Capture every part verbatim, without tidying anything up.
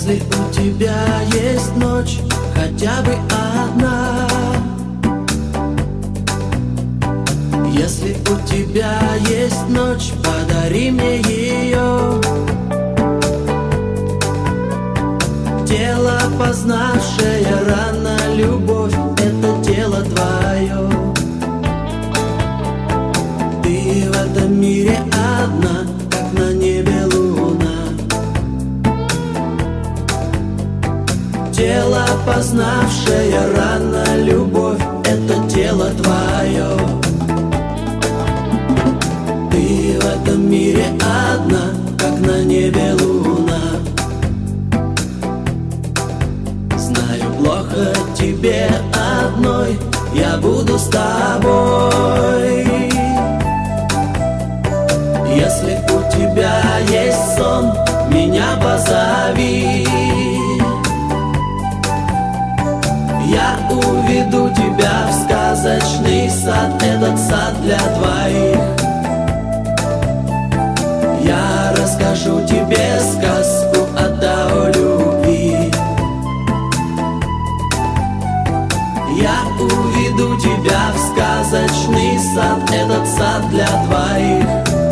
Если у тебя есть ночь, хотя бы одна, если у тебя есть ночь, подари мне ее. Тело, познавшее рано любовь, это тело твое. Ты в этом мире одна, как на небе луна. Тело, познавшее рано любовь, это тело твое. Ты в этом мире одна, как на небе луна. Знаю, плохо тебе одной, я буду с тобой. Если у тебя есть сон, меня позови. Я уведу тебя в сказочный сад, этот сад для двоих. Я расскажу тебе сказку о Дао любви. Я уведу тебя в сказочный сад, этот сад для двоих.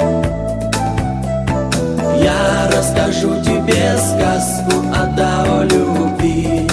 Я расскажу тебе сказку о Дао любви.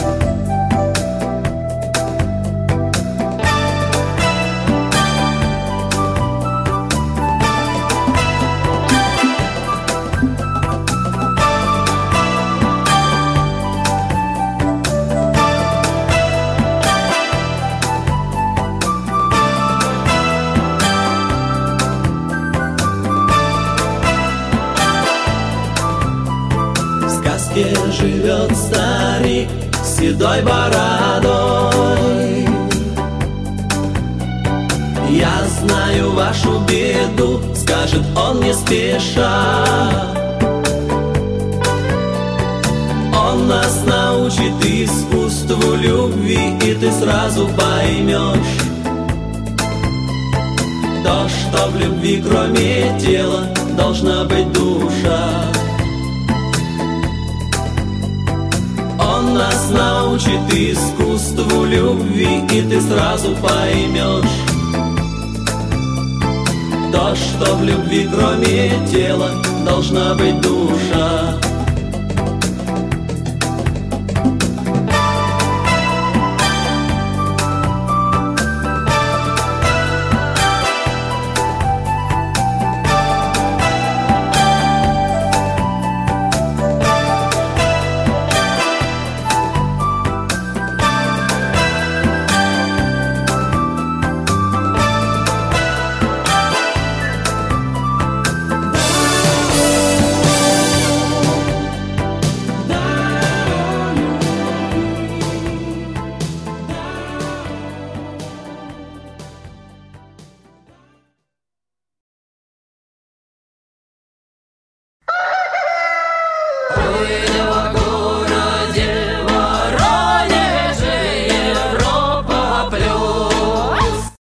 Живет старик с седой бородой. Я знаю вашу беду, скажет он не спеша. Он нас научит искусству любви, и ты сразу поймешь то, что в любви кроме тела должна быть душа. Он нас научит искусству любви, и ты сразу поймешь то, что в любви кроме тела должна быть душа.